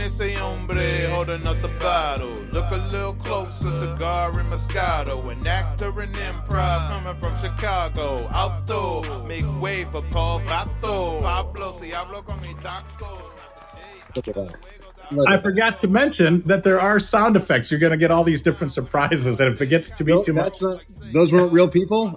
ese hombre holding up the bottle. Look a little closer, cigar and Moscato. An actor in improv coming from Chicago. Auto, make way for Paul Vato. Pablo, si hablo con mi taco. I forgot to mention that there are sound effects. You're going to get all these different surprises, and if it gets to be too much, those weren't real people.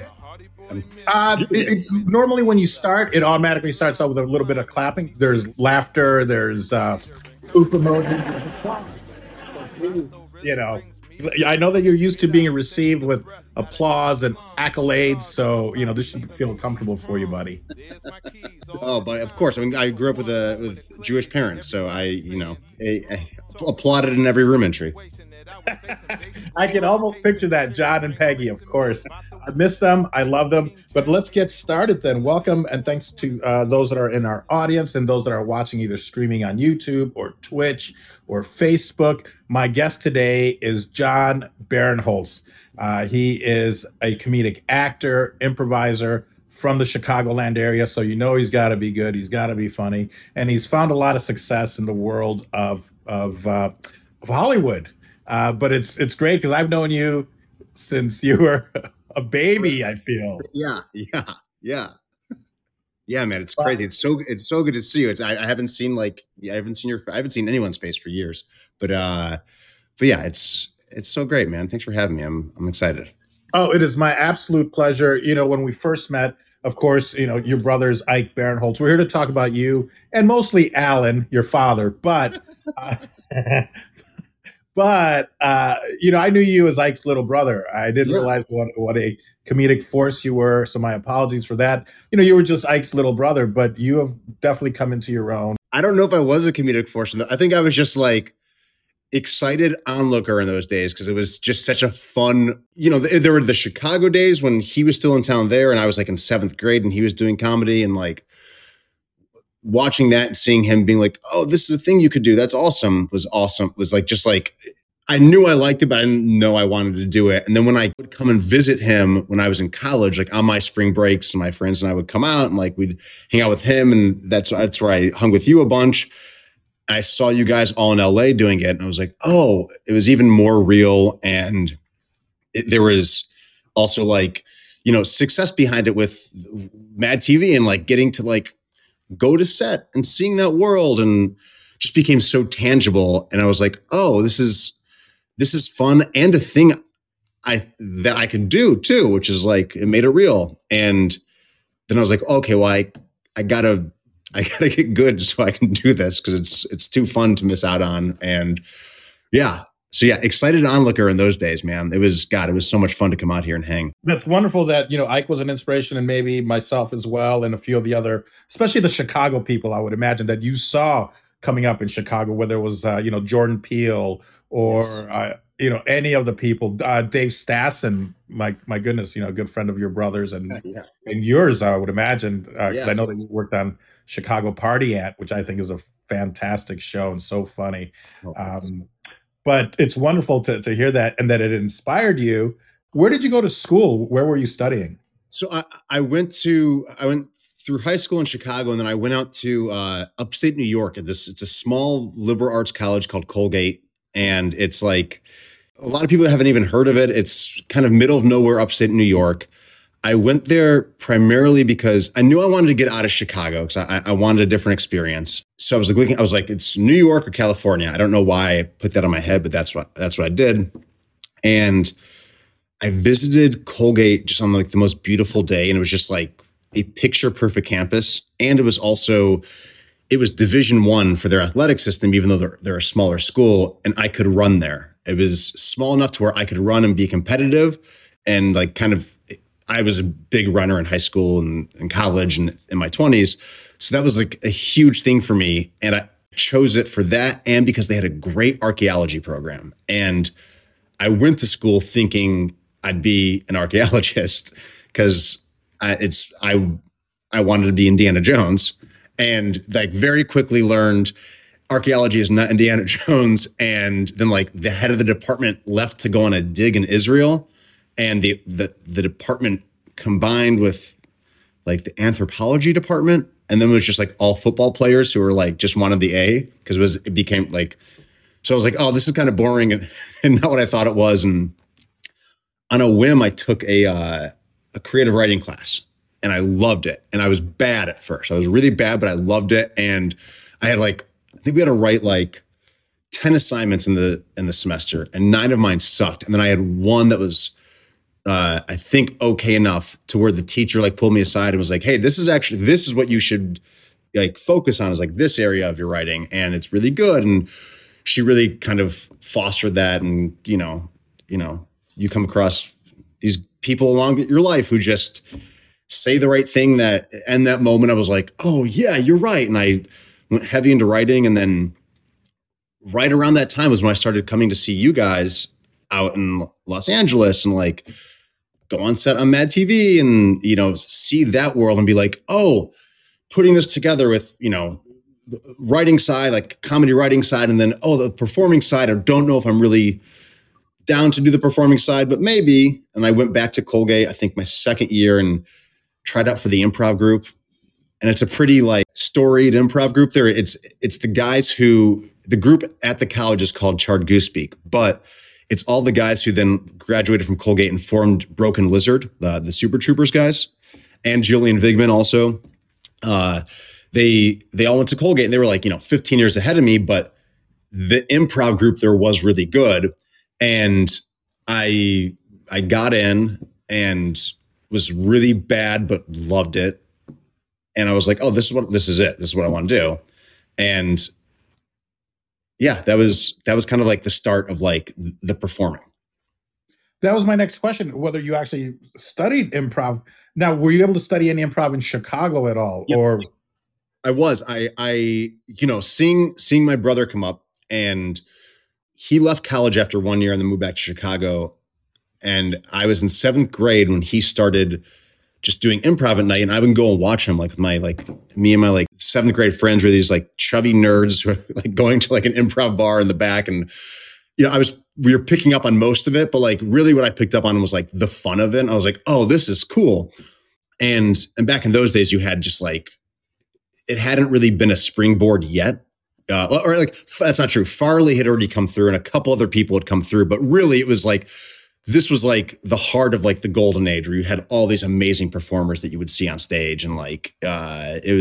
Normally when you start, it automatically starts out with a little bit of clapping. There's laughter. There's poop emojis. You know, I know that you're used to being received with applause and accolades, so you know this should feel comfortable for you, buddy. Oh, but of course, I mean, I grew up with Jewish parents, so I applauded in every room entry. I can almost picture that, John and Peggy, of course. I miss them. I love them. But let's get started then. Welcome and thanks to those that are in our audience and those that are watching either streaming on YouTube or Twitch or Facebook. My guest today is Jon Barinholtz. He is a comedic actor, improviser from the Chicagoland area. So you know he's got to be good. He's got to be funny. And he's found a lot of success in the world of Hollywood. But it's great because I've known you since you were a baby, I feel. Yeah, man, it's crazy. It's so good to see you. I haven't seen anyone's face for years. But yeah, it's so great, man. Thanks for having me. I'm excited. Oh, it is my absolute pleasure. You know, when we first met, of course, you know, your brother's Ike Barinholtz. We're here to talk about you and mostly Alan, your father, but But, you know, I knew you as Ike's little brother. I didn't realize what a comedic force you were. So my apologies for that. You know, you were just Ike's little brother, but you have definitely come into your own. I don't know if I was a comedic force. I think I was just like excited onlooker in those days because it was just such a fun, you know, there were the Chicago days when he was still in town there and I was like in 7th grade and he was doing comedy and like watching that and seeing him being like, oh, this is a thing you could do. That's awesome. Was like, just like, I knew I liked it, but I didn't know I wanted to do it. And then when I would come and visit him when I was in college, like on my spring breaks, and my friends and I would come out and like, we'd hang out with him. And that's where I hung with you a bunch. I saw you guys all in LA doing it. And I was like, oh, it was even more real. And there was also like, you know, success behind it with Mad TV and like getting to like, go to set and seeing that world and just became so tangible. And I was like, oh, this is fun and a thing that I could do too, which is like, it made it real. And then I was like, okay, well, I gotta get good so I can do this because it's too fun to miss out on. And yeah. So yeah, excited onlooker in those days, man. It was so much fun to come out here and hang. That's wonderful that, you know, Ike was an inspiration and maybe myself as well. And a few of the other, especially the Chicago people, I would imagine that you saw coming up in Chicago, whether it was, you know, Jordan Peele or, yes. You know, any of the people, Dave Stassen, my goodness, you know, a good friend of your brother's and yours, I would imagine, because I know that you worked on Chicago Party Ant, which I think is a fantastic show and so funny. But it's wonderful to hear that and that it inspired you. Where did you go to school? Where were you studying? So I went through high school in Chicago, and then I went out to upstate New York. It's a small liberal arts college called Colgate, and it's like a lot of people haven't even heard of it. It's kind of middle of nowhere, upstate New York. I went there primarily because I knew I wanted to get out of Chicago because I wanted a different experience. So I was like, it's New York or California. I don't know why I put that on my head, but that's what I did. And I visited Colgate just on like the most beautiful day. And it was just like a picture perfect campus. And it was Division I for their athletic system, even though they're a smaller school, and I could run there. It was small enough to where I could run and be competitive and like kind of, I was a big runner in high school and in college and in my 20s. So that was like a huge thing for me. And I chose it for that and because they had a great archaeology program. And I went to school thinking I'd be an archaeologist because I wanted to be Indiana Jones, and like very quickly learned archaeology is not Indiana Jones. And then like the head of the department left to go on a dig in Israel. And the department combined with like the anthropology department And then it was just like all football players who were like, just wanted the A because it became like, so I was like, oh, this is kind of boring and not what I thought it was. And on a whim, I took a creative writing class and I loved it. And I was bad at first. I was really bad, but I loved it. And I had I think we had to write 10 assignments in the semester, and 9 of mine sucked. And then I had one that was, I think, okay enough to where the teacher pulled me aside and was like, hey, this is what you should focus on, is this area of your writing. And it's really good. And she really kind of fostered that. And, you come across these people along your life who just say the right thing that in that moment I was like, oh yeah, you're right. And I went heavy into writing. And then right around that time was when I started coming to see you guys out in Los Angeles and go on set on Mad TV and, see that world and be like, oh, putting this together with, the writing side, comedy writing side. And then, oh, the performing side, I don't know if I'm really down to do the performing side, but maybe. And I went back to Colgate, I think my second year, and tried out for the improv group. And it's a pretty storied improv group there. It's the guys the group at the college is called Charred Goosebeak, but it's all the guys who then graduated from Colgate and formed Broken Lizard, the Super Troopers guys, and Julian Vigman also. They all went to Colgate and they were 15 years ahead of me, but the improv group there was really good. And I got in and was really bad, but loved it. And I was like, oh, this is it. This is what I want to do. And yeah, that was kind of the start of the performing. That was my next question, whether you actually studied improv. Now, were you able to study any improv in Chicago at all? Yeah, or I was. I seeing my brother come up, and he left college after 1 year and then moved back to Chicago. And I was in 7th grade when he started just doing improv at night, and I would go and watch him with me and my 7th grade friends were these chubby nerds who were going to an improv bar in the back. And, we were picking up on most of it, but really what I picked up on was the fun of it. And I was like, oh, this is cool. And back in those days you had just it hadn't really been a springboard yet. That's not true. Farley had already come through and a couple other people had come through, but really it was this was the heart of the golden age where you had all these amazing performers that you would see on stage. And it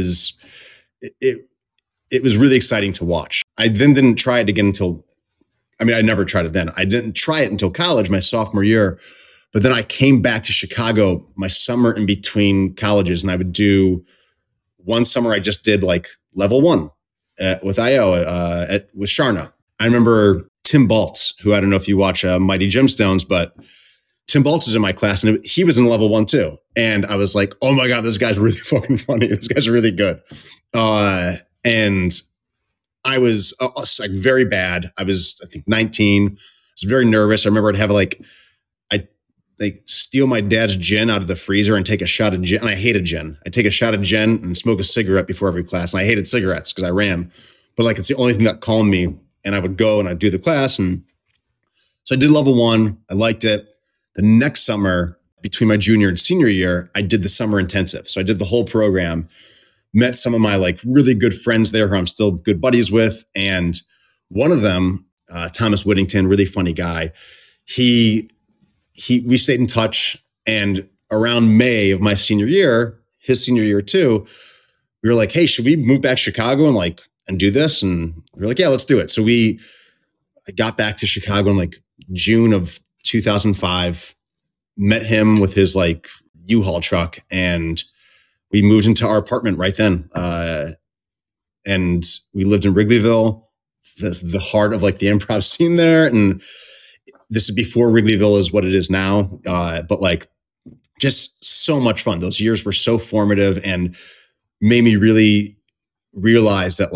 was really exciting to watch. I then didn't try it again I never tried it then. I didn't try it until college, my sophomore year. But then I came back to Chicago my summer in between colleges, and I would do one summer I just did level 1 with IO with Sharna. I remember Tim Baltz, who I don't know if you watch Mighty Gemstones, but Tim Baltz is in my class and he was in level 1 too. And I was like, oh my God, this guy's really fucking funny. This guy's really good. And I was very bad. I was, I think 19. I was very nervous. I remember I'd have I'd steal my dad's gin out of the freezer and take a shot of gin. And I hated gin. I'd take a shot of gin and smoke a cigarette before every class. And I hated cigarettes because I ran, but it's the only thing that calmed me. And I would go and I'd do the class. And so I did level 1. I liked it. The next summer, between my junior and senior year, I did the summer intensive. So I did the whole program, met some of my really good friends there who I'm still good buddies with. And one of them, Thomas Whittington, really funny guy. We stayed in touch. And around May of my senior year, his senior year too, we were like, hey, should we move back to Chicago and do this? And we were like, yeah, let's do it. So I got back to Chicago in June of 2005, met him with his U-Haul truck, and we moved into our apartment right then. And we lived in Wrigleyville, the heart of the improv scene there. And this is before Wrigleyville is what it is now. But just so much fun. Those years were so formative and made me really realize that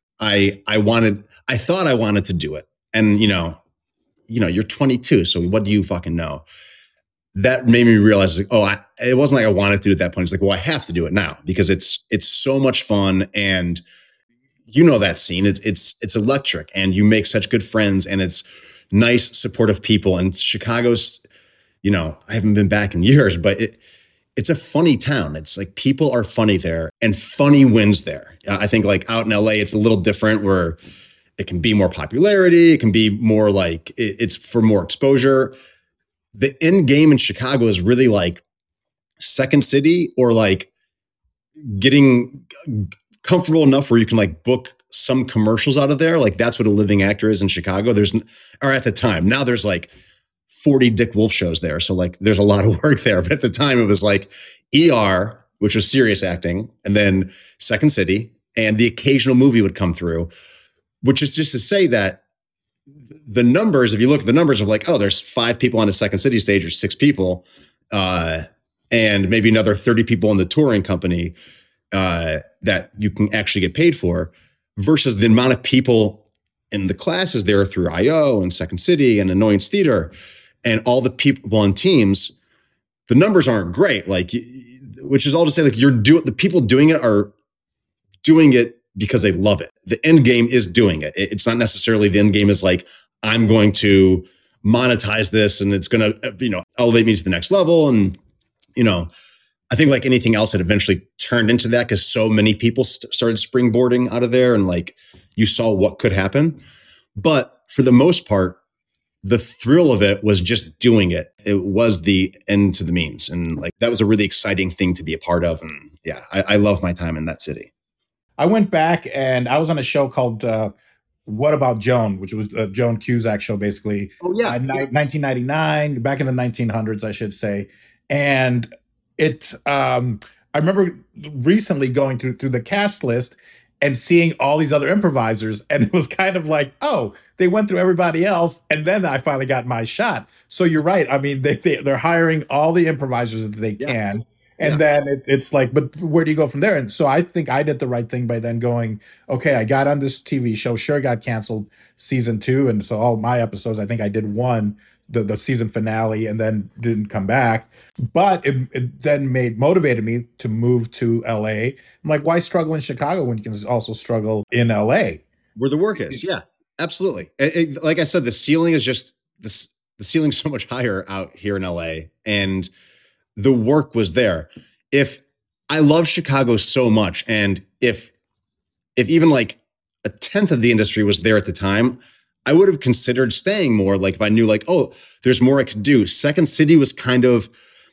I thought I wanted to do it. And, you're 22. So what do you fucking know? That made me realize it wasn't I wanted to do it at that point. It's well, I have to do it now because it's so much fun. And that scene, it's electric and you make such good friends and it's nice, supportive people. And Chicago's, I haven't been back in years, but it's a funny town. It's like people are funny there and funny wins there. I think like out in LA, it's a little different where it can be more popularity. It can be more like it's for more exposure. The end game in Chicago is really like Second City or like getting comfortable enough where you can like book some commercials out of there. Like that's what a living actor is in Chicago. Or at the time, now there's like 40 Dick Wolf shows there. So like there's a lot of work there. But at the time it was like ER, which was serious acting, and then Second City, and the occasional movie would come through, which is just to say that the numbers, if you look at the numbers of like, oh, there's 5 people on a Second City stage or 6 people, and maybe another 30 people in the touring company that you can actually get paid for, versus the amount of people in the classes there through IO and Second City and Annoyance Theater and all the people on teams, the numbers aren't great. Like, which is all to say, like the people doing it are doing it because they love it. The end game is doing it. It's not necessarily the end game is like, I'm going to monetize this and it's going to, elevate me to the next level. And, I think like anything else, it eventually turned into that because so many people started springboarding out of there and like you saw what could happen. But for the most part, the thrill of it was just doing it. It was the end to the means. And like, that was a really exciting thing to be a part of. And yeah, I love my time in that city. I went back and I was on a show called What About Joan, which was a Joan Cusack show, basically. Oh, yeah. 1999, back in the 1900s, I should say. And I remember recently going through the cast list and seeing all these other improvisers. And it was kind of like, oh, they went through everybody else. And then I finally got my shot. So you're right. I mean, they're hiring all the improvisers that they can. And then it's like, but where do you go from there? And so I think I did the right thing by then going, okay, I got on this TV show, sure got canceled season 2. And so all my episodes, I think I did one, the season finale, and then didn't come back. But it then motivated me to move to LA. I'm like, why struggle in Chicago when you can also struggle in LA? Where the work is. Yeah, absolutely. Like I said, the ceiling is just this. The ceiling's so much higher out here in LA, and the work was there. If I love Chicago so much, and if even like a tenth of the industry was there at the time, I would have considered staying more. Like if I knew like, oh, there's more I could do. Second City was kind of,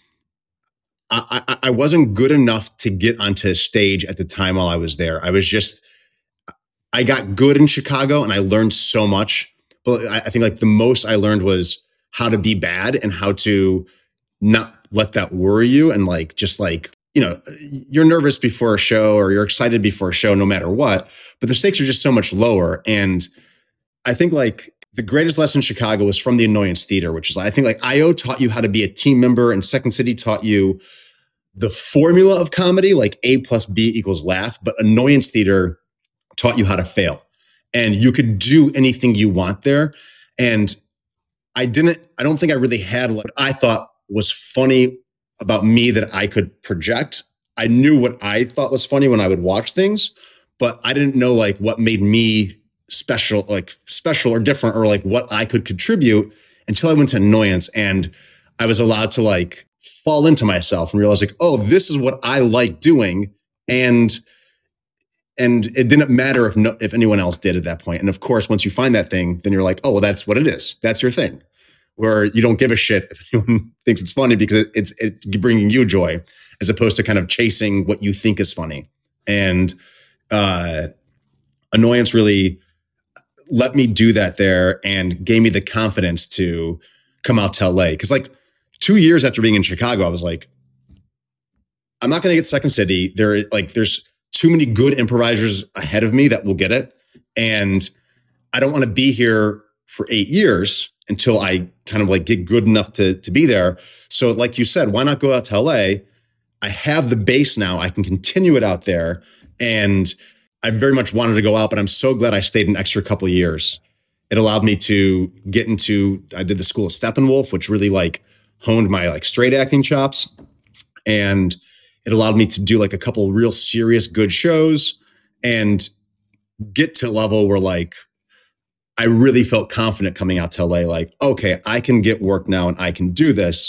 I wasn't good enough to get onto stage at the time while I was there. I got good in Chicago and I learned so much. But I think like the most I learned was how to be bad and how to not let that worry you. And like, just like, you're nervous before a show or you're excited before a show, no matter what, but the stakes are just so much lower. And I think like the greatest lesson in Chicago was from the Annoyance Theater, which is I think like IO taught you how to be a team member and Second City taught you the formula of comedy, like A plus B equals laugh, but Annoyance Theater taught you how to fail and you could do anything you want there. And I don't think I really had what I thought was funny about me that I could project. I knew what I thought was funny when I would watch things, but I didn't know like what made me special or different or like what I could contribute until I went to Annoyance and I was allowed to like fall into myself and realize like, oh, this is what I like doing. And it didn't matter if anyone else did at that point. And of course, once you find that thing, then you're like, oh, well, that's what it is. That's your thing. Where you don't give a shit if anyone thinks it's funny because it's bringing you joy as opposed to kind of chasing what you think is funny. And Annoyance really let me do that there and gave me the confidence to come out to LA. Because like 2 years after being in Chicago, I was like, I'm not going to get Second City. There's too many good improvisers ahead of me that will get it. And I don't want to be here for 8 years until I kind of like get good enough to be there. So like you said, why not go out to LA? I have the base now. I can continue it out there. And I very much wanted to go out, but I'm so glad I stayed an extra couple of years. It allowed me to I did the School of Steppenwolf, which really like honed my like straight acting chops. And it allowed me to do like a couple real serious good shows and get to a level where like, I really felt confident coming out to LA, like, okay, I can get work now and I can do this.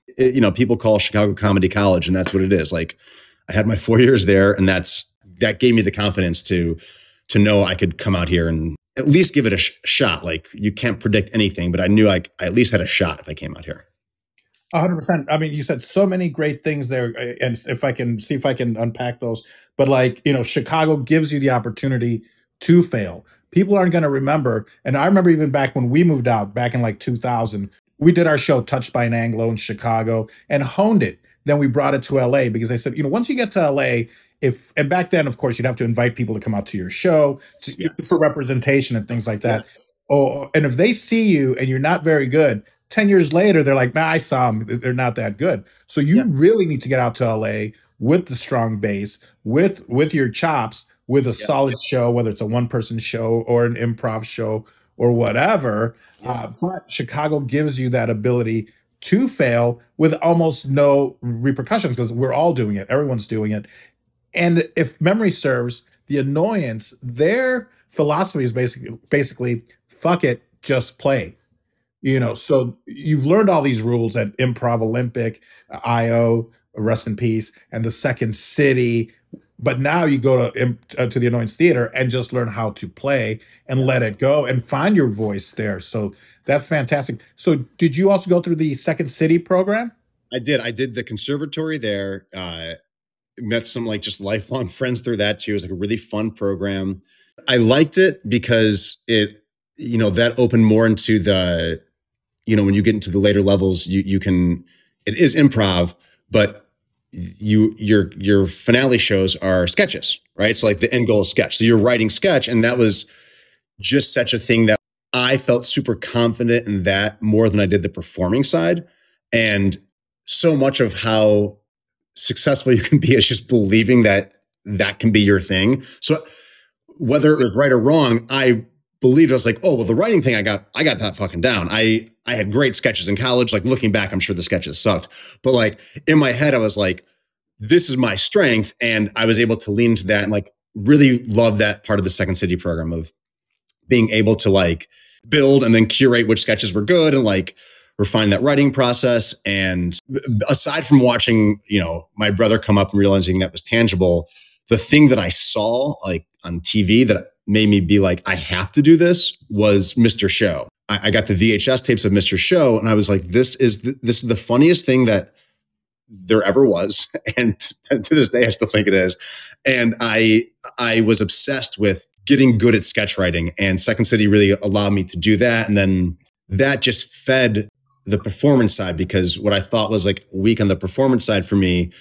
People call Chicago Comedy College, and that's what it is. Like, I had my 4 years there, and that gave me the confidence to know I could come out here and at least give it a shot. Like, you can't predict anything, but I knew I at least had a shot if I came out here. 100%. I mean, you said so many great things there, and if I can unpack those, but like, Chicago gives you the opportunity to fail. People aren't going to remember. And I remember even back when we moved out back in like 2000, we did our show Touched by an Anglo in Chicago and honed it. Then we brought it to LA because they said, once you get to LA, and back then, of course, you'd have to invite people to come out to your show for representation and things like that. Yeah. Oh, and if they see you and you're not very good, 10 years later, they're like, I saw them. They're not that good. So you really need to get out to LA with the strong base, with your chops, with a solid show, whether it's a one-person show or an improv show or whatever. But Chicago gives you that ability to fail with almost no repercussions because we're all doing it. Everyone's doing it. And if memory serves, the Annoyance, their philosophy is basically fuck it, just play. So you've learned all these rules at Improv Olympic, IO, rest in peace, and the Second City. But now you go to the Annoyance Theater and just learn how to play and let it go and find your voice there. So that's fantastic. So did you also go through the Second City program? I did. I did the conservatory there. Met some like just lifelong friends through that too. It was like a really fun program. I liked it because it, that opened more into the, when you get into the later levels, you can, it is improv, but your finale shows are sketches, right? So like the end goal is sketch. So you're writing sketch. And that was just such a thing that I felt super confident in that more than I did the performing side. And so much of how successful you can be is just believing that can be your thing. So whether it was right or wrong, I believed. I was like, oh, well, the writing thing, I got that fucking down. I had great sketches in college. Like, looking back, I'm sure the sketches sucked, but like in my head, I was like, this is my strength. And I was able to lean into that and like really love that part of the Second City program of being able to like build and then curate which sketches were good and like refine that writing process. And aside from watching, my brother come up and realizing that was tangible, the thing that I saw like on TV that made me be like, I have to do this was Mr. Show. I got the VHS tapes of Mr. Show and I was like, this is the funniest thing that there ever was. And to this day, I still think it is. And I was obsessed with getting good at sketch writing, and Second City really allowed me to do that. And then that just fed the performance side, because what I thought was like weak on the performance side for me,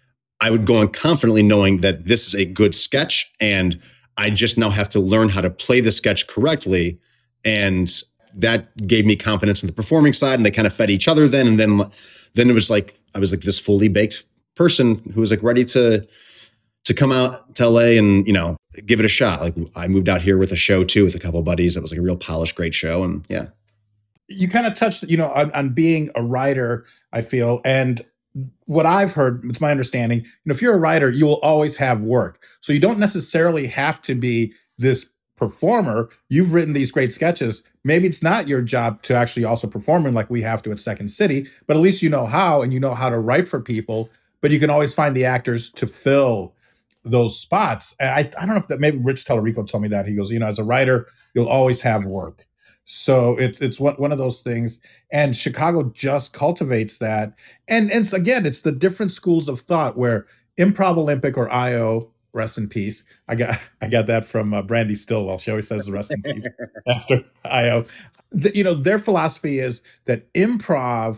I would go on confidently knowing that this is a good sketch and I just now have to learn how to play the sketch correctly. And that gave me confidence in the performing side, and they kind of fed each other then. And then it was like, I was like this fully baked person who was like ready to come out to LA and, give it a shot. Like, I moved out here with a show too, with a couple of buddies. That was like a real polished, great show. And yeah. You kind of touched, on being a writer, I feel. And what I've heard, it's my understanding, if you're a writer, you will always have work. So you don't necessarily have to be this performer. You've written these great sketches. Maybe it's not your job to actually also perform them like we have to at Second City, but at least you know how, and you know how to write for people, but you can always find the actors to fill those spots. And I don't know if that, maybe Rich Tellerico told me that. He goes, as a writer, you'll always have work. So it's one of those things, and Chicago just cultivates that. And it's the different schools of thought where Improv Olympic or IO, rest in peace. I got that from Brandy Stillwell. She always says rest in peace after IO. Their philosophy is that improv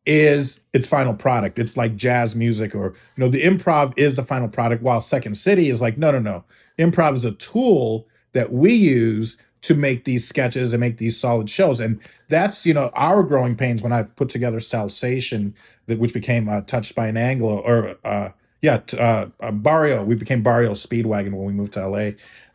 is its final product. It's like jazz music, or the improv is the final product, while Second City is like, no. Improv is a tool that we use to make these sketches and make these solid shows. And that's, our growing pains when I put together Salsation, which became Touched by an Anglo, or Barrio. We became Barrio Speedwagon when we moved to LA.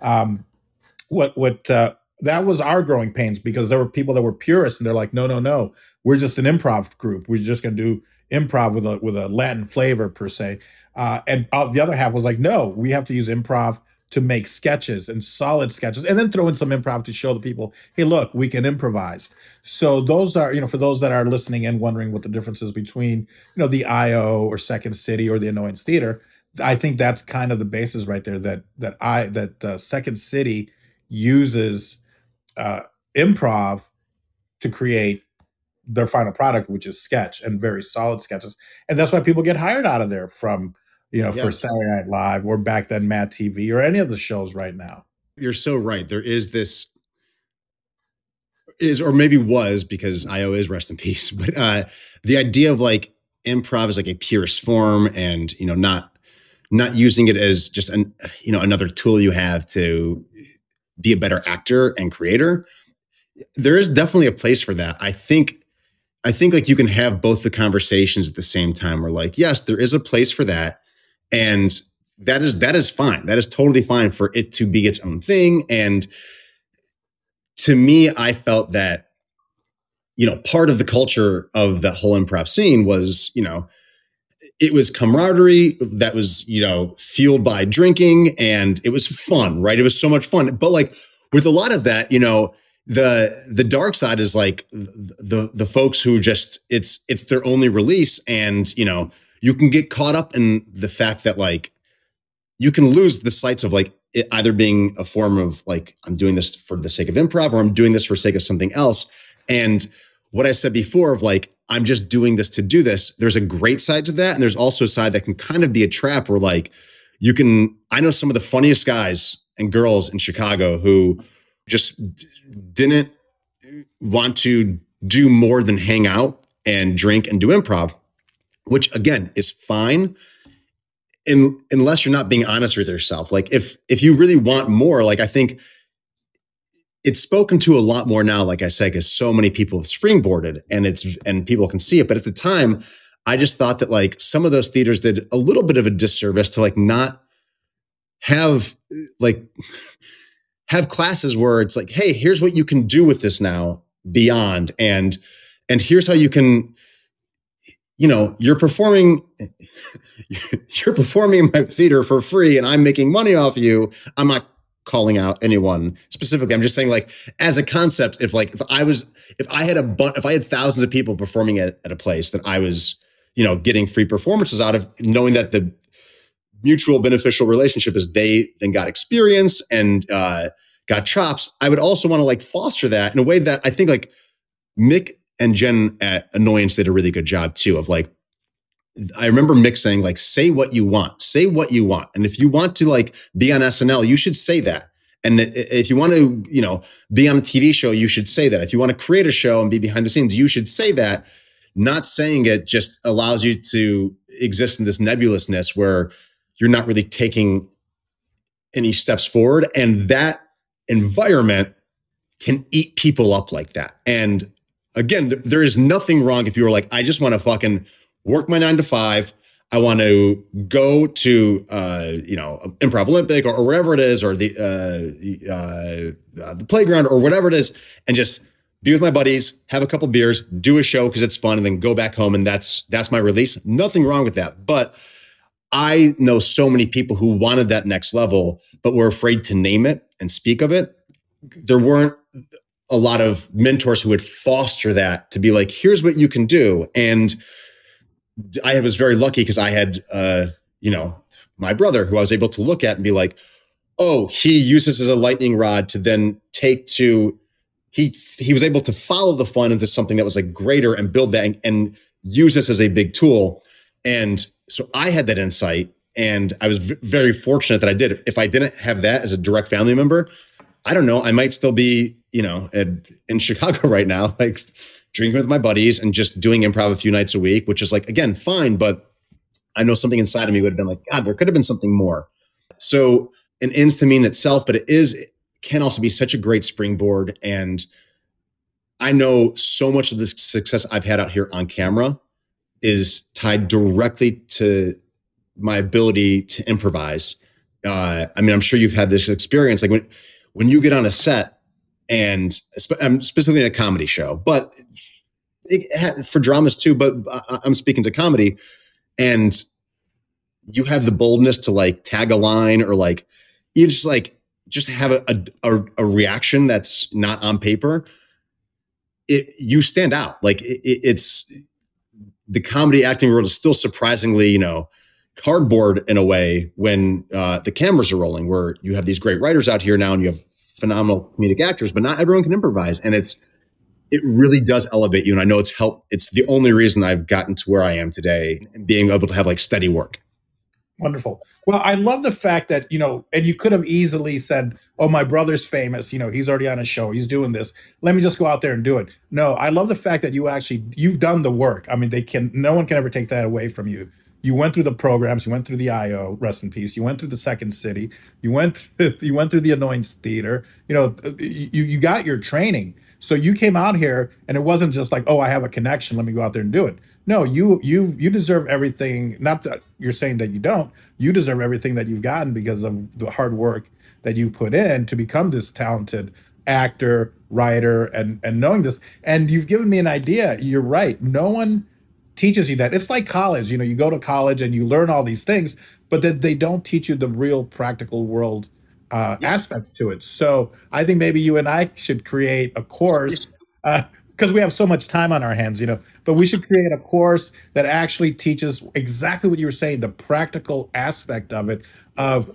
That was our growing pains, because there were people that were purists and they're like, no, we're just an improv group. We're just going to do improv with a Latin flavor per se. And the other half was like, no, we have to use improv to make sketches and solid sketches, and then throw in some improv to show the people, hey, look, we can improvise. So those are, for those that are listening and wondering what the difference is between, the IO or Second City or the Annoyance Theater, I think that's kind of the basis right there, that Second City uses improv to create their final product, which is sketch, and very solid sketches. And that's why people get hired out of there from, for Saturday Night Live, or back then Mad TV, or any of the shows right now. You're so right. There is this, or maybe was, because IO is rest in peace, but the idea of like improv is like a purest form, and not using it as just another tool you have to be a better actor and creator. There is definitely a place for that. I think like you can have both the conversations at the same time. Where like, yes, there is a place for that, and that is fine. That is totally fine for it to be its own thing. And to me, I felt that, part of the culture of that whole improv scene was, it was camaraderie that was, fueled by drinking, and it was fun, right? It was so much fun. But like with a lot of that, the dark side is like the folks who just, it's their only release. And, you can get caught up in the fact that like, you can lose the sights of like it either being a form of like, I'm doing this for the sake of improv, or I'm doing this for the sake of something else. And what I said before of like, I'm just doing this to do this. There's a great side to that. And there's also a side that can kind of be a trap where like I know some of the funniest guys and girls in Chicago who just didn't want to do more than hang out and drink and do improv, which again is fine. Unless you're not being honest with yourself. Like if you really want more, like I think it's spoken to a lot more now, like I said, because so many people have springboarded and people can see it. But at the time, I just thought that like some of those theaters did a little bit of a disservice to like not have classes where it's like, hey, here's what you can do with this now beyond. And here's how you can, you're performing in my theater for free and I'm making money off you. I'm not calling out anyone specifically. I'm just saying like as a concept, if I had thousands of people performing at a place that I was, getting free performances out of, knowing that the mutual beneficial relationship is they then got experience and got chops, I would also want to like foster that in a way that I think like Mick and Jen at Annoyance did a really good job too of like, I remember Mick saying like, say what you want. And if you want to like be on SNL, you should say that. And if you want to, be on a TV show, you should say that. If you want to create a show and be behind the scenes, you should say that. Not saying it just allows you to exist in this nebulousness where you're not really taking any steps forward. And that environment can eat people up like that. And again, there is nothing wrong if you were like, I just want to fucking work my 9 to 5. I want to go to, Improv Olympic or wherever it is, or the playground or whatever it is, and just be with my buddies, have a couple beers, do a show because it's fun, and then go back home. And that's my release. Nothing wrong with that. But I know so many people who wanted that next level, but were afraid to name it and speak of it. There weren't a lot of mentors who would foster that to be like, here's what you can do. And I was very lucky because I had, my brother who I was able to look at and be like, oh, he uses as a lightning rod to then take to, he was able to follow the fun into something that was like greater and build that and use this as a big tool. And so I had that insight, and I was very fortunate that I did. If I didn't have that as a direct family member, I don't know, I might still be, in Chicago right now, like drinking with my buddies and just doing improv a few nights a week, which is like, again, fine. But I know something inside of me would have been like, God, there could have been something more. So an ends to mean itself, but it can also be such a great springboard. And I know so much of the success I've had out here on camera is tied directly to my ability to improvise. I'm sure you've had this experience. Like when you get on a set, and I'm specifically in a comedy show, but for dramas too, but I'm speaking to comedy, and you have the boldness to like tag a line or like you just have a reaction that's not on paper, you stand out. Like it's the comedy acting world is still surprisingly, cardboard in a way when the cameras are rolling, where you have these great writers out here now and you have phenomenal comedic actors, but not everyone can improvise. And it really does elevate you. And I know it's the only reason I've gotten to where I am today and being able to have like steady work. Wonderful. Well, I love the fact that, and you could have easily said, oh, my brother's famous, he's already on a show, he's doing this, let me just go out there and do it. No, I love the fact that you've done the work. I mean, no one can ever take that away from you. You went through the programs, you went through the IO, rest in peace. You went through the Second City, you went through the Annoyance Theater, you got your training. So you came out here and it wasn't just like, oh, I have a connection, let me go out there and do it. No, you deserve everything. Not that you're saying that you don't. You deserve everything that you've gotten because of the hard work that you put in to become this talented actor, writer, and knowing this. And you've given me an idea. You're right. No one teaches you that. It's like college. You go to college and you learn all these things, but that they don't teach you the real practical world aspects to it. So I think maybe you and I should create a course because we have so much time on our hands, but we should create a course that actually teaches exactly what you were saying, the practical aspect of it, of,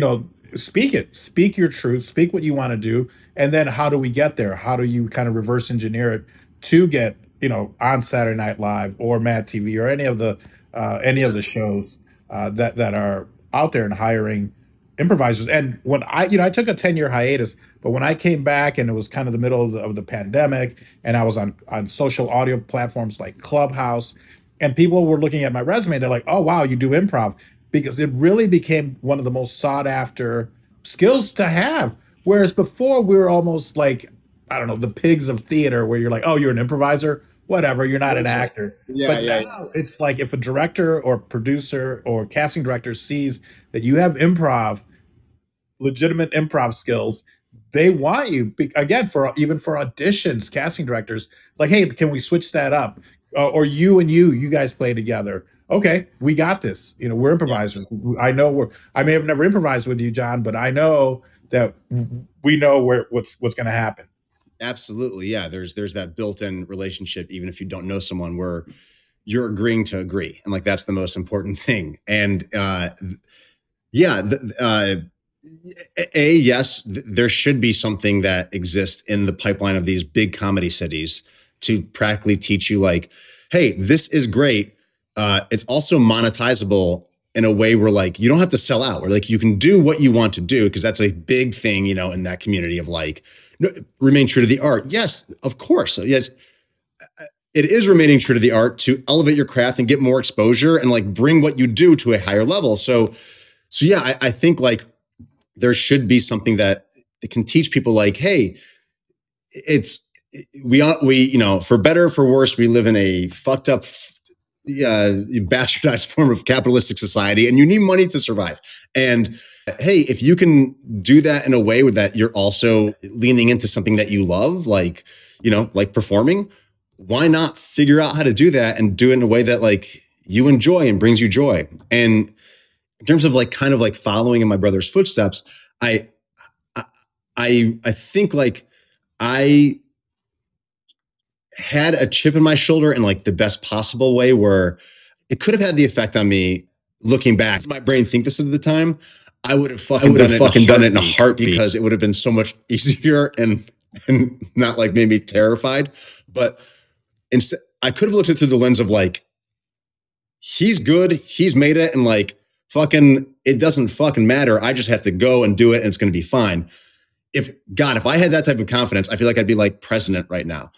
speak your truth, speak what you want to do. And then how do we get there? How do you kind of reverse engineer it to get, on Saturday Night Live or Mad TV or any of the shows that are out there and hiring improvisers. And when I took a 10-year hiatus, but when I came back and it was kind of the middle of the pandemic and I was on social audio platforms like Clubhouse, and people were looking at my resume, they're like, oh, wow, you do improv, because it really became one of the most sought after skills to have. Whereas before we were almost like, I don't know, the pigs of theater, where you're like, oh, you're an improviser, whatever, you're not an actor. But now it's like if a director or producer or casting director sees that you have legitimate improv skills, they want you, again, even for auditions, casting directors, like, hey, can we switch that up? Or you guys play together. Okay, we got this. We're improvisers. I may have never improvised with you, John, but I know that we know what's going to happen. Absolutely. Yeah. There's that built-in relationship, even if you don't know someone, where you're agreeing to agree. And like, that's the most important thing. And yes, there should be something that exists in the pipeline of these big comedy cities to practically teach you like, hey, this is great. It's also monetizable in a way where like, you don't have to sell out, or like you can do what you want to do. Because that's a big thing, in that community of like, remain true to the art. Yes, of course. Yes, it is remaining true to the art to elevate your craft and get more exposure and like bring what you do to a higher level. So yeah, I think like there should be something that it can teach people like, hey, we for better or for worse, we live in a fucked up, bastardized form of capitalistic society, and you need money to survive. And hey, if you can do that in a way that you're also leaning into something that you love, like, like performing, why not figure out how to do that and do it in a way that like you enjoy and brings you joy? And in terms of like kind of like following in my brother's footsteps, I think like I had a chip in my shoulder in like the best possible way, where it could have had the effect on me looking back. If my brain think this at the time, I would have done it in a heartbeat, because it would have been so much easier and not like made me terrified. But instead, I could have looked at it through the lens of like, he's good, he's made it, and like fucking, it doesn't fucking matter. I just have to go and do it, and it's going to be fine. If I had that type of confidence, I feel like I'd be like president right now.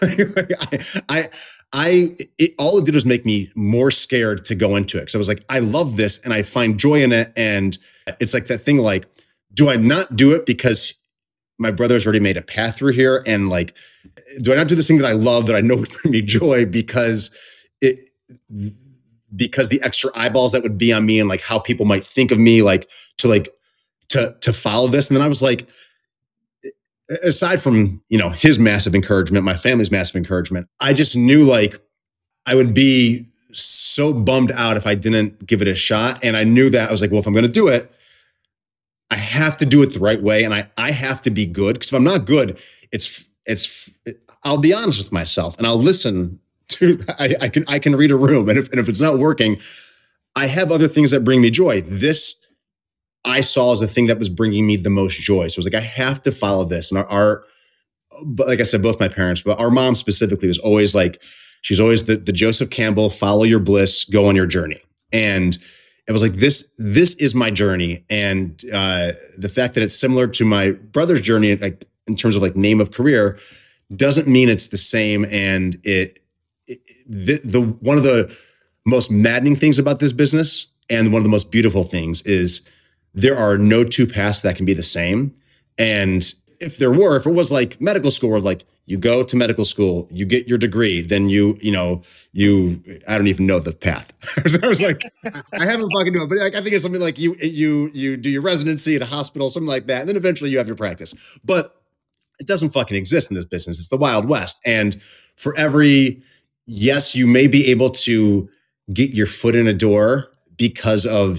All it did was make me more scared to go into it. Cause I was like, I love this and I find joy in it. And it's like that thing, like, do I not do it because my brother's already made a path through here? And like, do I not do this thing that I love, that I know would bring me joy because the extra eyeballs that would be on me and like how people might think of me, like to follow this. And then I was like, aside from, his massive encouragement, my family's massive encouragement, I just knew like I would be so bummed out if I didn't give it a shot. And I knew that I was like, well, if I'm going to do it, I have to do it the right way. And I have to be good. Because if I'm not good, I'll be honest with myself and I'll listen to, I can read a room. And if it's not working, I have other things that bring me joy. This I saw as the thing that was bringing me the most joy. So it was like, I have to follow this. And but like I said, both my parents, but our mom specifically was always like, she's always the Joseph Campbell, follow your bliss, go on your journey. And it was like, this is my journey. And the fact that it's similar to my brother's journey, like in terms of like name of career, doesn't mean it's the same. And one of the most maddening things about this business and one of the most beautiful things is there are no two paths that can be the same. And if it was like medical school, where like you go to medical school, you get your degree, then you I don't even know the path. I was like, I haven't fucking know it, but like, I think it's something like you do your residency at a hospital, something like that. And then eventually you have your practice, but it doesn't fucking exist in this business. It's the Wild West. And for yes, you may be able to get your foot in a door because of,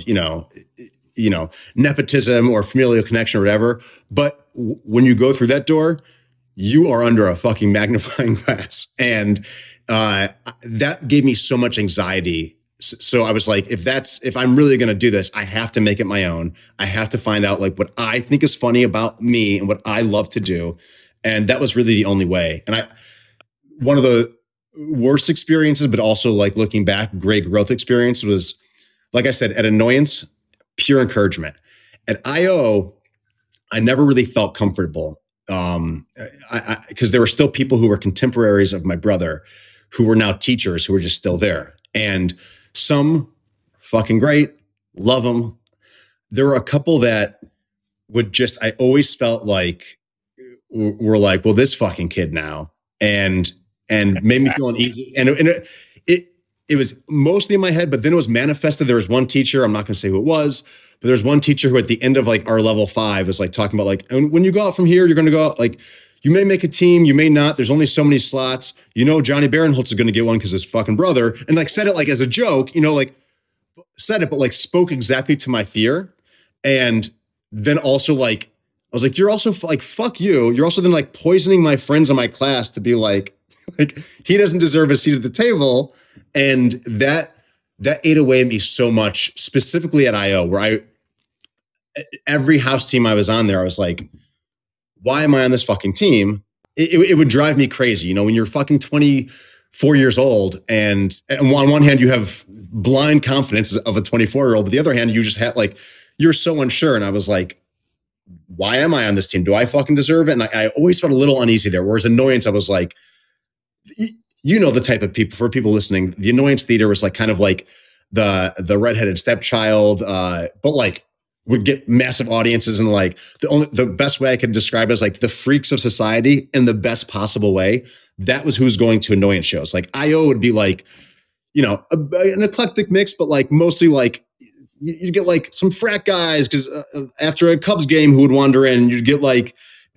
nepotism or familial connection or whatever. But when you go through that door, you are under a fucking magnifying glass. And that gave me so much anxiety. So I was like, if I'm really going to do this, I have to make it my own. I have to find out like what I think is funny about me and what I love to do. And that was really the only way. And one of the worst experiences, but also like looking back, great growth experience was, like I said, at Annoyance, pure encouragement. At IO, I never really felt comfortable because there were still people who were contemporaries of my brother who were now teachers who were just still there. And some fucking great, love them. There were a couple that I always felt like were like, well, this fucking kid now. And made me feel uneasy. And it was mostly in my head, but then it was manifested. There was one teacher, I'm not going to say who it was, but there's one teacher who at the end of like our level 5 is like talking about like, and when you go out from here, you're going to go out like, you may make a team, you may not. There's only so many slots. Johnny Barinholtz is going to get one because his fucking brother. And like said it like as a joke, like said it, but like spoke exactly to my fear. And then also like, I was like, you're also like, fuck you. You're also then like poisoning my friends in my class to be like he doesn't deserve a seat at the table. And that ate away at me so much, specifically at IO, where every house team I was on there, I was like, why am I on this fucking team? It would drive me crazy. When you're fucking 24 years old and on one hand, you have blind confidence of a 24-year-old, but the other hand, you just had like, you're so unsure. And I was like, why am I on this team? Do I fucking deserve it? And I always felt a little uneasy there. Whereas Annoyance, I was like, the type of people, for people listening, the Annoyance Theater was like kind of like the redheaded stepchild, but like would get massive audiences and like the best way I could describe it is like the freaks of society in the best possible way. That was who's going to Annoyance shows. Like IO would be like, an eclectic mix, but like mostly like you'd get like some frat guys because after a Cubs game who would wander in, you'd get like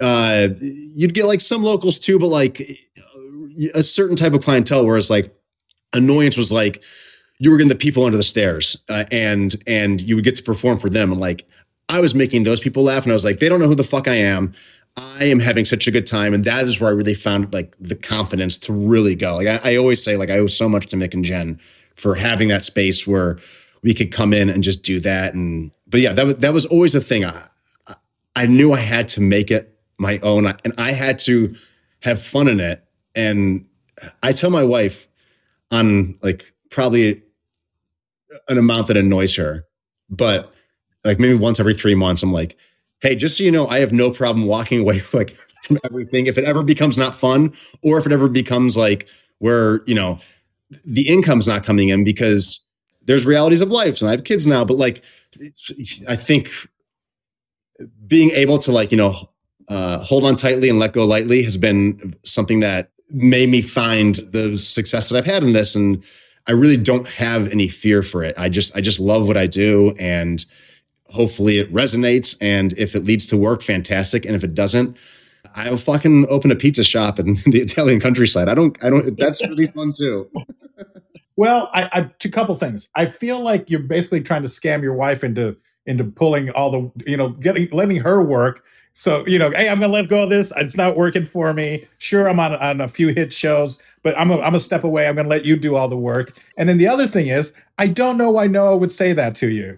some locals too, but like a certain type of clientele. Whereas like Annoyance was like you were getting the people under the stairs and you would get to perform for them. And like I was making those people laugh, and I was like, they don't know who the fuck I am. I am having such a good time, and that is where I really found like the confidence to really go. Like I always say, like I owe so much to Mick and Jen for having that space where we could come in and just do that. But yeah, that was always a thing. I knew I had to make it my own, and I had to have fun in it. And I tell my wife on like probably an amount that annoys her, but like maybe once every 3 months, I'm like, hey, just so you know, I have no problem walking away like from everything. If it ever becomes not fun, or if it ever becomes like where, the income's not coming in, because there's realities of life, and I have kids now, but like, I think being able to like, hold on tightly and let go lightly has been something that made me find the success that I've had in this. And I really don't have any fear for it. I just love what I do, and hopefully it resonates. And if it leads to work, fantastic. And if it doesn't, I'll fucking open a pizza shop in the Italian countryside. I don't, that's really fun too. Well, a couple things. I feel like you're basically trying to scam your wife into into pulling all the, letting her work. So, hey, I'm going to let go of this. It's not working for me. Sure, I'm on a few hit shows, but I'm a step away. I'm going to let you do all the work. And then the other thing is, I don't know why Noah would say that to you.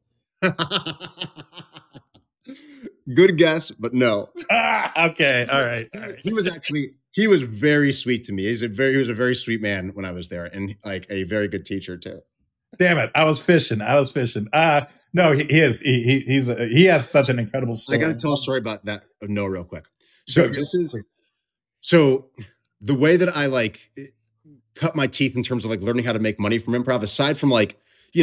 Good guess, but no. Okay. All right. He was very sweet to me. He was a very sweet man when I was there, and like a very good teacher too. Damn it. I was fishing. No, he is. He has such an incredible story. I got to tell a story about that of Noah real quick. So the way that I like cut my teeth in terms of like learning how to make money from improv, aside from like,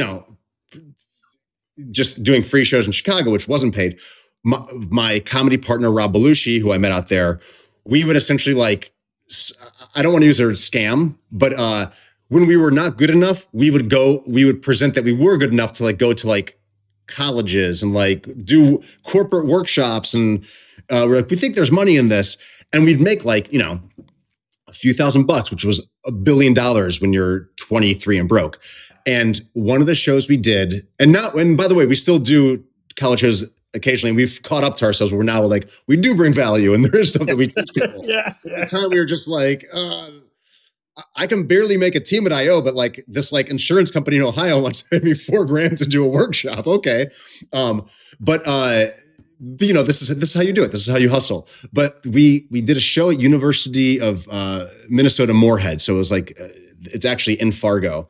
just doing free shows in Chicago, which wasn't paid, my comedy partner, Rob Belushi, who I met out there, we would essentially like, I don't want to use the word scam, but when we were not good enough, we would present that we were good enough to like go to like colleges and like do corporate workshops. And we're like, we think there's money in this. And we'd make like, a few $1,000, which was $1 billion when you're 23 and broke. And one of the shows we did, and by the way, we still do college shows occasionally. We've caught up to ourselves. We're now like, we do bring value, and there is stuff that we teach people. Yeah. At the time, we were just like, I can barely make a team at IO, but like this like insurance company in Ohio wants to pay me $4,000 to do a workshop. Okay. But this is how you do it. This is how you hustle. But we did a show at University of Minnesota Moorhead. So it was like, it's actually in Fargo.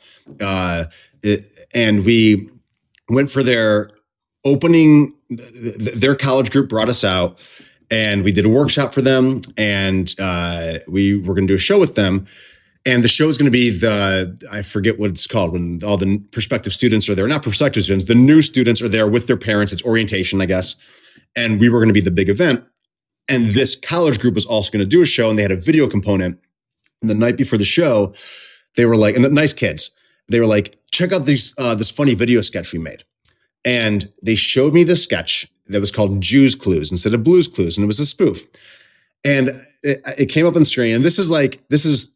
And we went for their opening, their college group brought us out, and we did a workshop for them, and we were going to do a show with them. And the show is going to be I forget what it's called, when all the prospective students are there, not prospective students, the new students are there with their parents. It's orientation, I guess. And we were going to be the big event. And this college group was also going to do a show, and they had a video component. And the night before the show, they were like, and the nice kids, they were like, check out this funny video sketch we made. And they showed me this sketch that was called Jews Clues instead of Blues Clues. And it was a spoof. And it came up on screen. And this is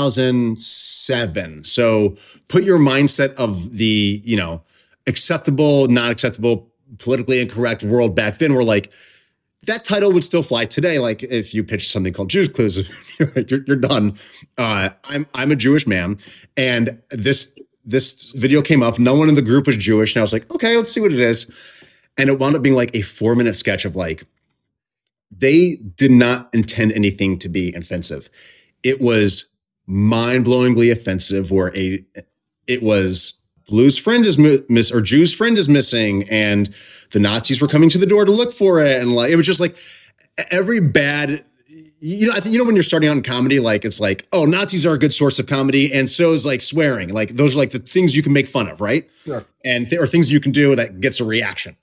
2007. So put your mindset of the, acceptable, not acceptable, politically incorrect world back then. We're like, that title would still fly today. Like if you pitch something called Jews Clues, you're done. I'm a Jewish man. And this video came up. No one in the group was Jewish. And I was like, okay, let's see what it is. And it wound up being like a 4-minute sketch of like, they did not intend anything to be offensive. It was mind-blowingly offensive, where it was Blue's friend is or Jew's friend is missing, and the Nazis were coming to the door to look for it. And like, it was just like every bad, I think, when you're starting out in comedy, like it's like, oh, Nazis are a good source of comedy. And so is like swearing. Like those are like the things you can make fun of, right? Sure. And there are things you can do that gets a reaction.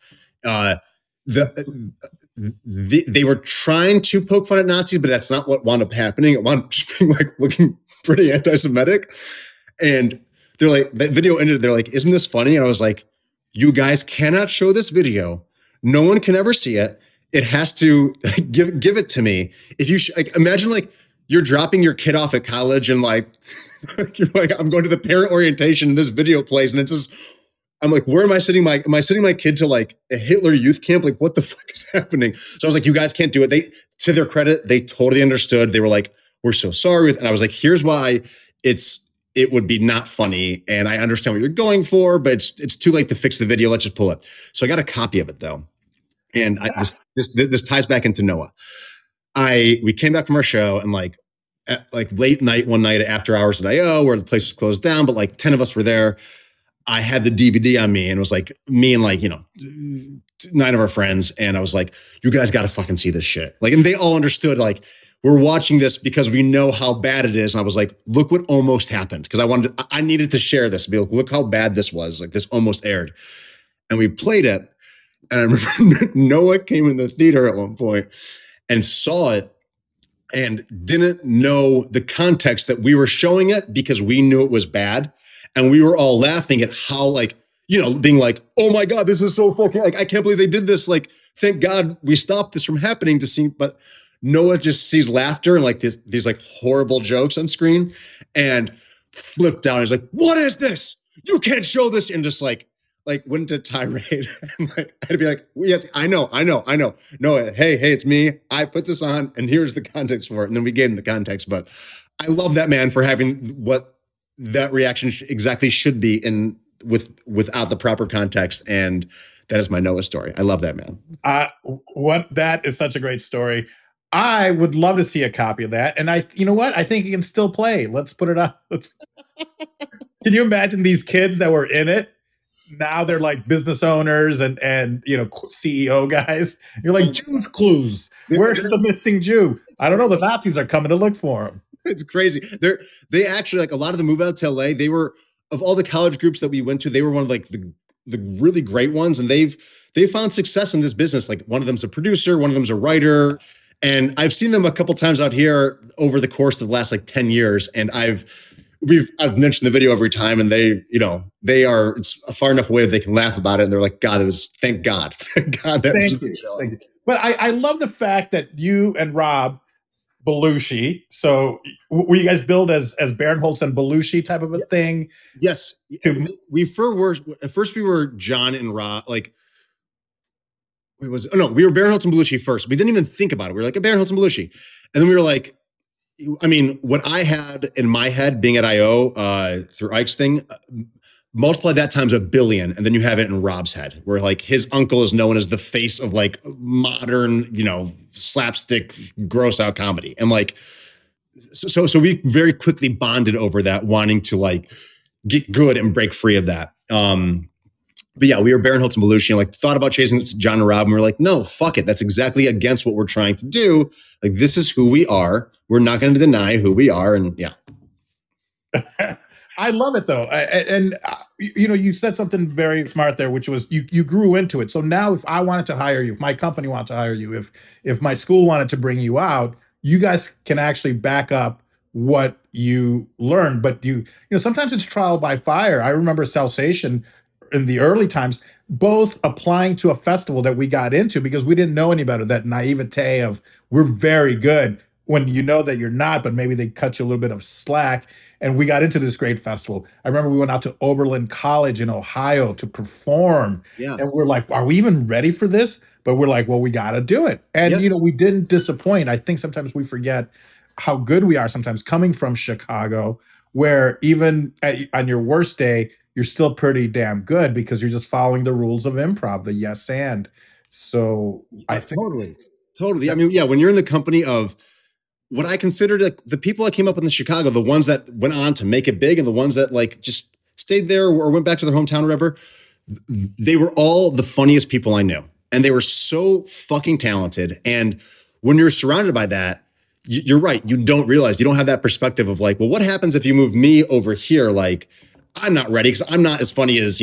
They were trying to poke fun at Nazis, but that's not what wound up happening. It wound up just being like looking pretty anti-Semitic. And they're like, that video ended. They're like, isn't this funny? And I was like, you guys cannot show this video. No one can ever see it. It has to give it to me. If you imagine like you're dropping your kid off at college and like, you're like, I'm going to the parent orientation and this video plays and it's just, I'm like, where am I sending am I sending my kid to like a Hitler youth camp? Like, what the fuck is happening? So I was like, you guys can't do it. To their credit, they totally understood. They were like, we're so sorry. And I was like, here's why it would be not funny. And I understand what you're going for, but it's too late to fix the video. Let's just pull it. So I got a copy of it though. And this ties back into Noah. We came back from our show and like late night, one night after hours at IO, where the place was closed down, but like 10 of us were there. I had the DVD on me, and it was like me and like, 9 of our friends. And I was like, you guys got to fucking see this shit. Like, and they all understood, like, we're watching this because we know how bad it is. And I was like, look what almost happened. Cause I needed to share this. Be like, look how bad this was. Like, this almost aired. And we played it. And I remember Noah came in the theater at one point and saw it and didn't know the context that we were showing it because we knew it was bad. And we were all laughing at how, like, being like, oh my God, this is so fucking, like, I can't believe they did this. Like, thank God we stopped this from happening to see, but Noah just sees laughter and like these like horrible jokes on screen and flipped out. He's like, what is this? You can't show this. And just like like went into tirade. And like, I'd be like, yes, I know. No, hey, it's me. I put this on and here's the context for it. And then we gave him the context. But I love that man for having what that reaction exactly should be without the proper context. And that is my Noah story. I love that, man. That is such a great story. I would love to see a copy of that. And you know what? I think it can still play. Let's put it up. Can you imagine these kids that were in it? Now they're like business owners and CEO guys. You're like, Jew's clues. Where's the missing Jew? I don't know. The Nazis are coming to look for him. It's crazy. They actually, like, a lot of the move out to LA, they were, of all the college groups that we went to, they were one of like the really great ones. And they've found success in this business. Like, one of them's a producer, one of them's a writer. And I've seen them a couple times out here over the course of the last like 10 years. And I've mentioned the video every time, and it's far enough away that they can laugh about it. And they're like, God, thank God. Thank God. Thank you. But I love the fact that you and Rob Belushi, so were you guys billed as Barinholtz and Belushi type of a thing? Yes. We were John and Rob, like, we were Barinholtz and Belushi first. We didn't even think about it. We were like, a Barinholtz and Belushi. And then we were like, I mean, what I had in my head being at I.O. Through Ike's thing, multiply that times 1 billion, and then you have it in Rob's head, where like his uncle is known as the face of like modern, slapstick, gross out comedy. And like, so we very quickly bonded over that, wanting to like get good and break free of that. But yeah, we were Barinholtz and Belushi, and like thought about chasing John and Rob, and we were like, no, fuck it. That's exactly against what we're trying to do. Like, this is who we are. We're not going to deny who we are. And yeah. I love it though. You said something very smart there, which was you grew into it. So now if I wanted to hire you, if my company wanted to hire you, if my school wanted to bring you out, you guys can actually back up what you learned. But sometimes it's trial by fire. I remember Salsation in the early times, both applying to a festival that we got into because we didn't know any better, that naivete of we're very good when you know that you're not, but maybe they cut you a little bit of slack. And we got into this great festival. I remember we went out to Oberlin College in Ohio to perform. Yeah. And we're like, are we even ready for this? But we're like, well, we got to do it. And, we didn't disappoint. I think sometimes we forget how good we are sometimes coming from Chicago, where even on your worst day, you're still pretty damn good because you're just following the rules of improv, the yes and. So I think totally. I mean, yeah, when you're in the company of what I considered the people I came up with in Chicago, the ones that went on to make it big and the ones that like just stayed there or went back to their hometown or whatever, they were all the funniest people I knew. And they were so fucking talented. And when you're surrounded by that, you're right. You don't realize, you don't have that perspective of like, well, what happens if you move me over here? Like, I'm not ready because I'm not as funny as,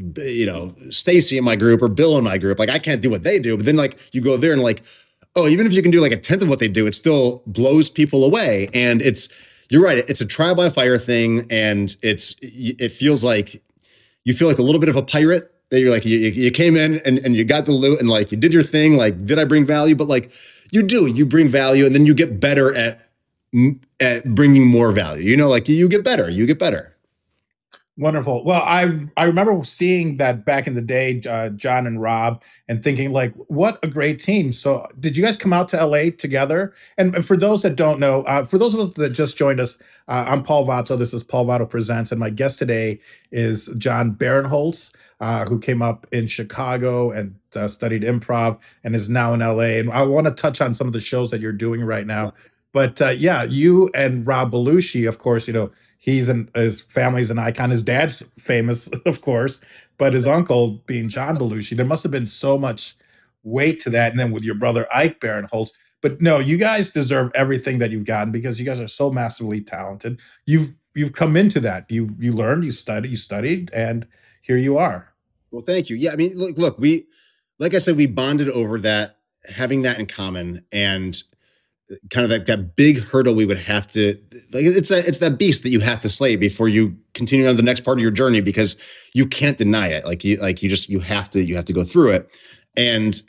Stacy in my group or Bill in my group. Like, I can't do what they do. But then like you go there and like, oh, even if you can do like 1/10 of what they do, it still blows people away. And you're right. It's a trial by fire thing. And it feels like you feel like a little bit of a pirate that you're like, you came in and you got the loot and like, you did your thing. Like, did I bring value? But like you bring value and then you get better at bringing more value, like you get better. Wonderful. Well, I remember seeing that back in the day, John and Rob, and thinking like, what a great team. So did you guys come out to LA together? And for those that don't know, for those of us that just joined us, I'm Paul Vatto. This is Paul Vatto Presents. And my guest today is John Barinholtz, who came up in Chicago and studied improv and is now in LA. And I want to touch on some of the shows that you're doing right now. But you and Rob Belushi, of course, his family's an icon. His dad's famous, of course, but his uncle being John Belushi, there must have been so much weight to that. And then with your brother Ike Barinholtz. But no, you guys deserve everything that you've gotten because you guys are so massively talented. You've come into that. You learned, you studied, and here you are. Well, thank you. Yeah, I mean, look, we, like I said, we bonded over that, having that in common, and kind of that big hurdle we would have to, like, it's that beast that you have to slay before you continue on the next part of your journey, because you can't deny it. You have to go through it. And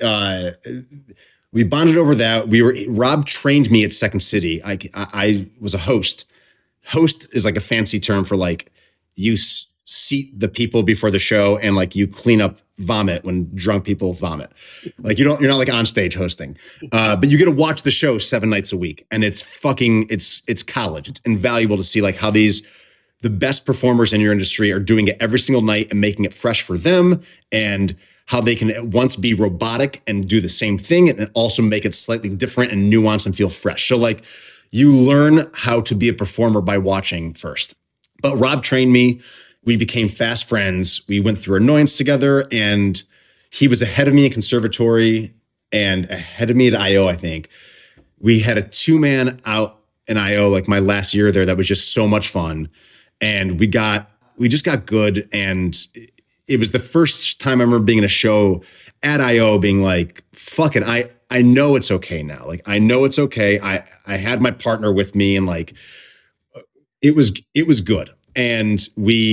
we bonded over that. Rob trained me at Second City. I was a host. Host is like a fancy term for like, you seat the people before the show and like you clean up vomit when drunk people vomit. Like you're not like on stage hosting, but you get to watch the show 7 nights a week, and it's college. It's invaluable to see like how the best performers in your industry are doing it every single night and making it fresh for them, and how they can at once be robotic and do the same thing and also make it slightly different and nuanced and feel fresh. So like you learn how to be a performer by watching first. But Rob trained me. We became fast friends. We went through Annoyance together, and he was ahead of me in conservatory and ahead of me at IO, I think. We had a 2-man out in IO like my last year there that was just so much fun. And we just got good. And it was the first time I remember being in a show at IO being like, fuck it. I know it's okay now. Like, I know it's okay. I had my partner with me, and like, it was good. And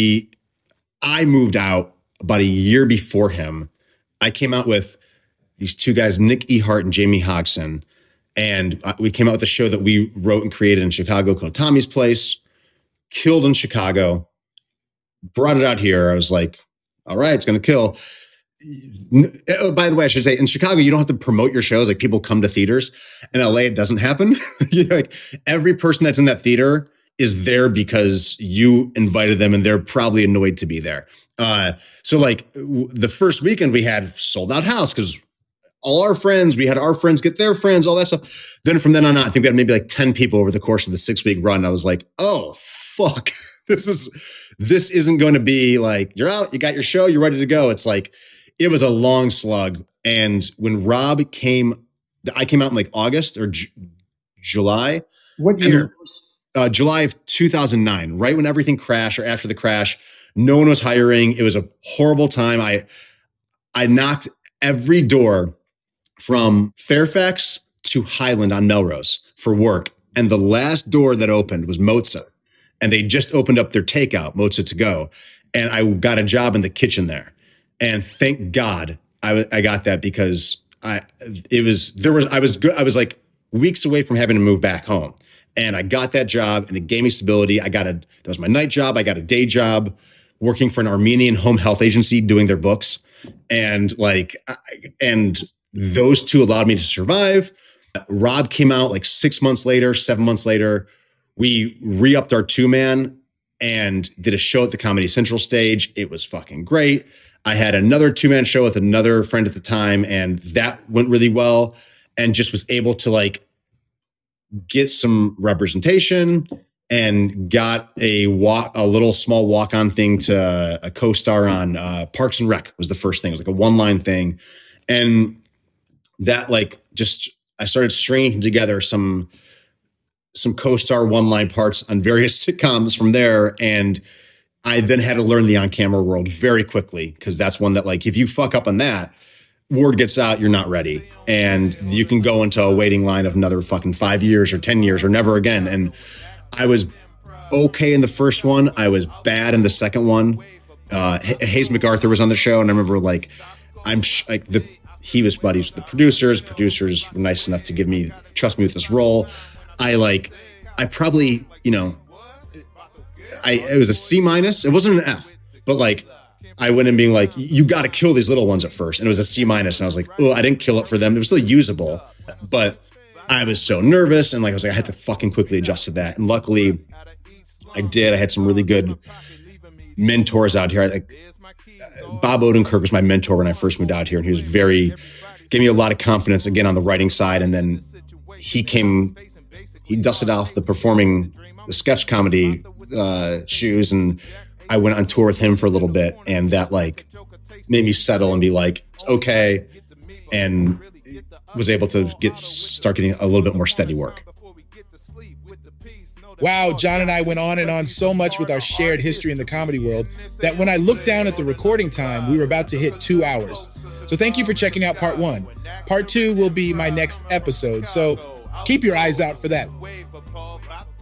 I moved out about a year before him. I came out with these 2 guys, Nick Ehart and Jamie Hodgson. And we came out with a show that we wrote and created in Chicago called Tommy's Place. Killed in Chicago, brought it out here. I was like, all right, it's going to kill. Oh, by the way, I should say in Chicago, you don't have to promote your shows. Like people come to theaters. In LA, it doesn't happen. Like every person that's in that theater is there because you invited them, and they're probably annoyed to be there. So like the first weekend we had sold out house because all our friends, we had our friends get their friends, all that stuff. Then from then on out, I think we had maybe like 10 people over the course of the 6-week run. I was like, oh, fuck. This isn't going to be like, you're out, you got your show, you're ready to go. It's like, it was a long slug. And when Rob came, I came out in like August or July. What year? July of 2009, right when everything crashed or after the crash. No one was hiring. It was a horrible time. I knocked every door from Fairfax to Highland on Melrose for work. And the last door that opened was Mozza. And they just opened up their takeout, Mozza to go. And I got a job in the kitchen there. And thank God I got that, because I was like weeks away from having to move back home. And I got that job, and it gave me stability. That was my night job. I got a day job working for an Armenian home health agency doing their books. And those 2 allowed me to survive. Rob came out like 6 months later, 7 months later. We re-upped our 2-man and did a show at the Comedy Central stage. It was fucking great. I had another 2-man show with another friend at the time, and that went really well, and just was able to like get some representation and got a little small walk-on thing to a co-star on Parks and Rec was the first thing. It was like a 1-line thing. And that like I started stringing together some co-star 1-line parts on various sitcoms from there. And I then had to learn the on-camera world very quickly, because that's one that like, if you fuck up on that, word gets out, you're not ready. And you can go into a waiting line of another fucking 5 years or 10 years or never again. And I was okay in the first one. I was bad in the second one. Hayes MacArthur was on the show, and I remember like, he was buddies with the producers. Producers were nice enough to trust me with this role. I probably, it was a C-. It wasn't an F, but like, I went in being like, you got to kill these little ones at first. And it was a C-. And I was like, oh, I didn't kill it for them. It was still usable, but I was so nervous. And like, I had to fucking quickly adjust to that. And luckily I did. I had some really good mentors out here. Bob Odenkirk was my mentor when I first moved out here. And he gave me a lot of confidence again on the writing side. And then he dusted off the sketch comedy shoes, and I went on tour with him for a little bit, and that like made me settle and be like, it's okay, and was able to start getting a little bit more steady work. Wow, John and I went on and on so much with our shared history in the comedy world that when I looked down at the recording time, we were about to hit 2 hours. So thank you for checking out part 1. Part 2 will be my next episode, so keep your eyes out for that.